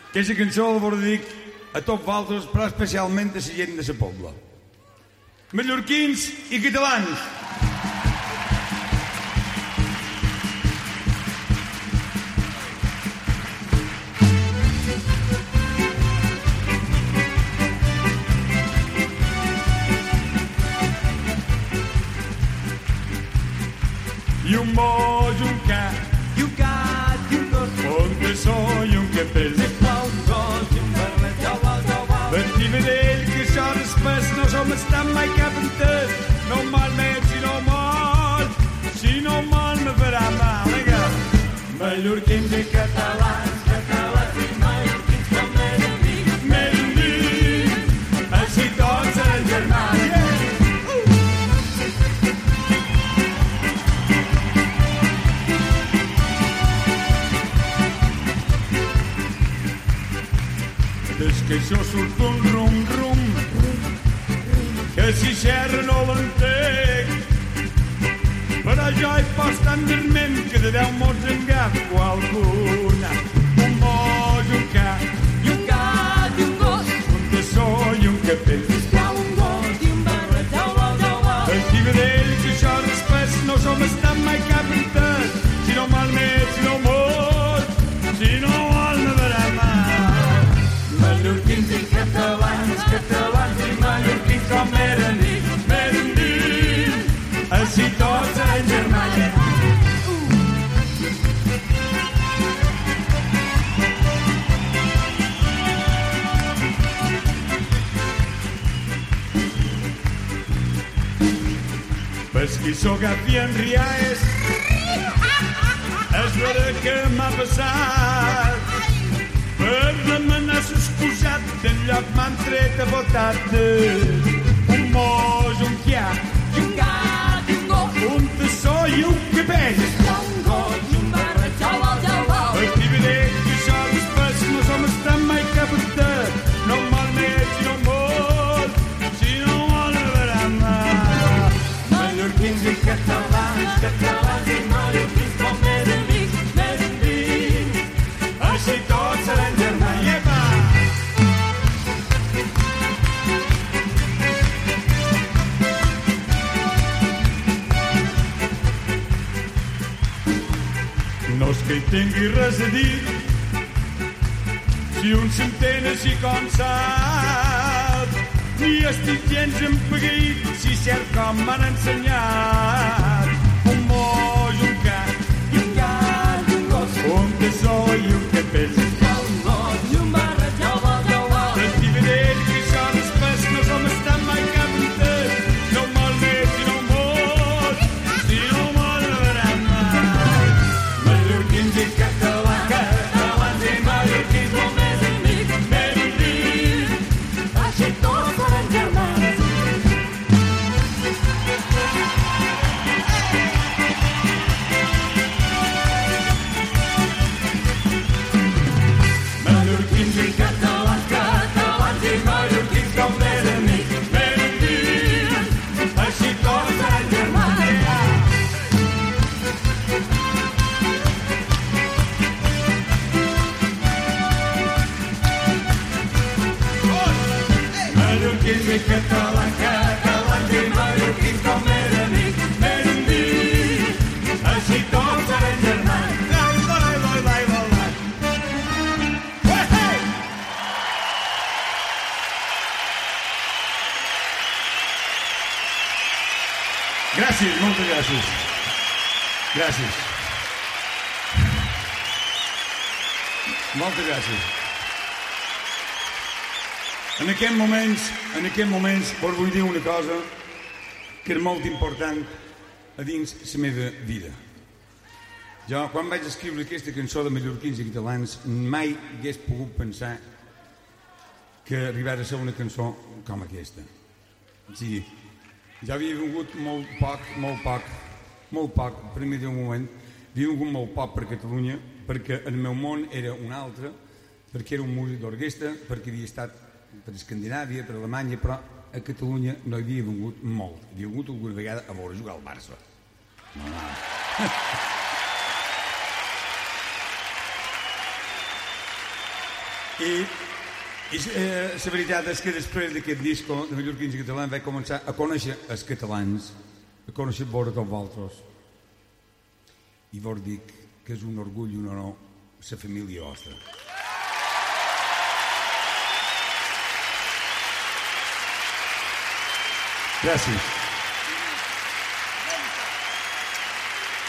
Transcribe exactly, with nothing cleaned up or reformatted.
Aquesta cançó la dedic a tots vosaltres, però especialment a la gent de la Pobla. Mallorquins i catalans. I un boig, un ca, i un gat, i un gos, un bessó i un capell. un gos, i un barret, jau, jau, jau, jau. Vestir vedell que això després no som estat mai cap entès. No mal més, si no mal, si no mal me farà mal, vinga. Mallorquins i catalans, Catalans i mallorquins com més amics, més units, així tots serem germans. Yeah. Des que això surt un rum-rum, que si xerra no l'entenc, però jo hi pots tan verment que de deu mots en gaf qualcuna. Un boig, un ca, i un gat, i un gos, un bessó i un capell. sisplau, un gos, i un barret, jau, jau, jau, jau. Estic vedell que això després no som estat mai cap entès. Si no mal més, si no molt, si no vol no verà mal. Mallorquins i catalans, catalans i mallorquins com més amics, Més endins, així tots serem germans. Pesqui sóc aquí en Riaes, és l'hora que m'ha passat. Per demanar s'excusat, del lloc m'han tret a botat. Un mos, un quià, i un gat, i un gos, un tassó i un capell. sisplau, un gos, i un barret, jau, jau, jau, jau. Estic vedell que això després no som estat mai cap entès. No mal més, si no molt, si no vol no verà mal. Mallorquins i catalans, catalans i mallorquins com més amics, més amics. Així tots serem germans. Iepa! No és que hi tingui res a dir, si un s'entén així com sap, ni estic gens empeguit, si cert com m'han ensenyat. Un moix, un gat, I un gat, i un gos, un tassó i un capell. sisplau, un gos, i un barret, jau, jau, jau, jau. Estic vedell que això després no som estat mai cap entès. No mal més, si no molt, si no molt no verà mal. Mallorquins i catalans, Catalans i mallorquins com més amics, més units, així tots serem germans. mallorquins i Catalans, catalans i mallorquins com més amics, més units, així tots serem germans. Mallorquins i catalans, catalans i mallorquins com més amics, més units, així tots serem germans. Lai, lai, lai, lai, lai, lai. Ué, hey! Gràcies, moltes gràcies. Gràcies. Moltes gràcies. En aquests moments, en aquests moments, vos vull dir una cosa que és molt important a dins la meva vida. Jo, quan vaig escriure aquesta cançó de mallorquins i catalans, mai hagués pogut pensar que arribara a ser una cançó com aquesta. O sigui, ja havia vingut molt poc, molt poc, molt poc, per mi d'un moment, havia vingut molt poc per Catalunya, perquè el meu món era un altre, perquè era un músic d'orquestra, perquè havia estat per Escandinàvia, per Alemanya, però a Catalunya no hi havia vingut molt. Hi havia vingut alguna vegada a veure jugar al Barça. No, no. I, i eh, la veritat és que després d'aquest disco de Mallorquins i Catalans vaig començar a conèixer els catalans, a conèixer-vos com vosaltres. I vos dic que és un orgull i un honor la família vostra. Gràcies.